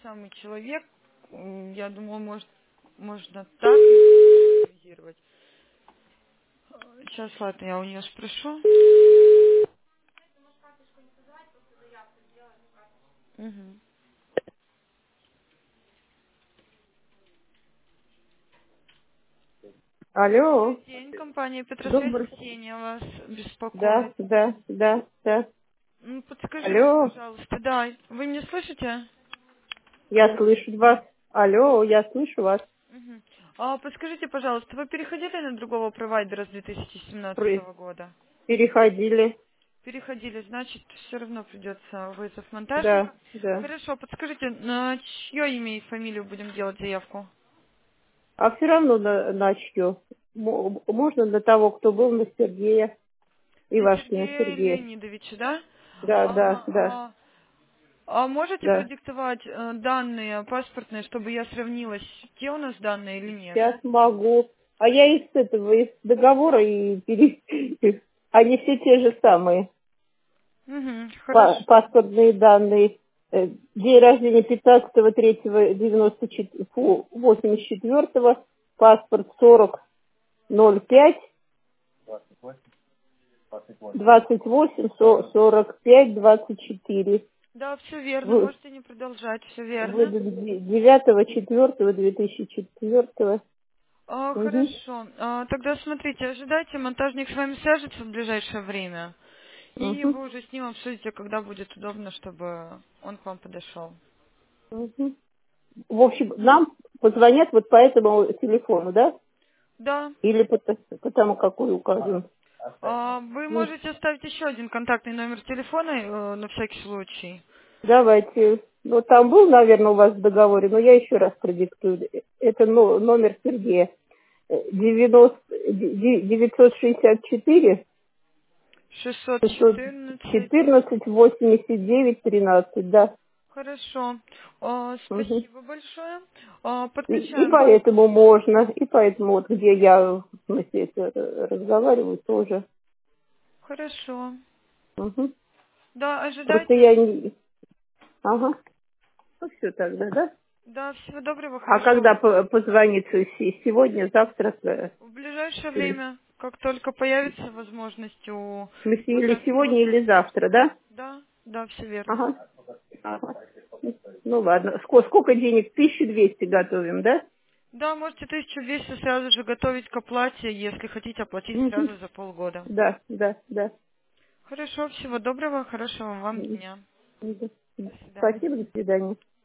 самый человек. Я думала, может, можно так импровизировать. Сейчас, ладно, я у нее спрошу. Мгм. Алло, Добрый день, компания Петросвязь добрый. Ксения вас Да, беспокоит. да, да, да. Подскажите, Алло, пожалуйста, да, вы меня слышите? я слышу вас. Алло, я слышу вас. Мгм. Подскажите, пожалуйста, вы переходили на другого провайдера с При- 2017 года? Переходили. Переходили, значит, все равно придется вызов Да, монтажника. да. Хорошо, подскажите, на чье имя и фамилию будем делать заявку? А все равно начну. Можно на того, кто был на Сергея, На Ивашкина Сергея Сергея. Леонидовича, да? Да, да, Ага, да, можете да. продиктовать данные паспортные, чтобы я сравнила, те у нас данные или нет? Сейчас могу. А я из этого, из договора Они все те же самые. Угу, хорошо. Паспортные данные. День рождения 15.03.84, паспорт 40.05, 28, 45, 24. Да, все верно, Вы- можете не продолжать, все верно. Выдан 9.04.2004. Угу. Хорошо. Тогда смотрите, ожидайте, монтажник с вами свяжется в ближайшее время. И Угу. вы уже с ним обсудите, когда будет удобно, чтобы он к вам подошел. Угу. В общем, нам позвонят вот по этому телефону, да? Да. Или по тому, какой указан. Вы можете оставить еще один контактный номер телефона на всякий случай. Давайте. Ну, там был, наверное, у вас в договоре, но я еще раз продиктую. Это номер Сергея. 964 614. 614 89 13, да. Хорошо. Мгм. Спасибо большое. И Подключаем вас. поэтому можно, и поэтому вот где я, в смысле, это разговариваю, тоже. Хорошо. Мгм. Да, Просто ожидайте. я не... Ага. Ну, все тогда, да? Да, всего доброго, А хорошего когда вам дня. позвонить? Сегодня, завтра? В ближайшее Или... время, как только появится возможность у В смысле, или монтажника. сегодня, или завтра, да? Да, да, все верно. Ага. Ага. Ну ладно. Сколько денег? 1200 готовим, да? Да, можете 1200 сразу же готовить к оплате, если хотите оплатить Мгм. сразу за полгода. Да, да, да. Хорошо, всего доброго, хорошего вам Мгм. дня. Мгм. До свидания. Спасибо, до свидания.